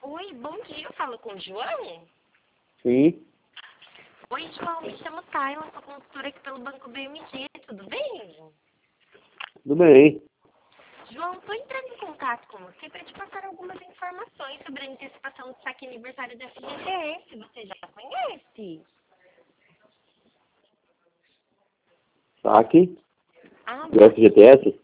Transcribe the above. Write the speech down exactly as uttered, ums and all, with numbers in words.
Oi, bom dia, eu falo com o João? Sim, Oi, João, me chamo Tayla, sou consultora aqui pelo Banco B M G, tudo bem? tudo bem. João, estou entrando em contato com você para te passar algumas informações sobre a antecipação do saque aniversário da F G T S, você já conhece? Saque Ah, do F G T S?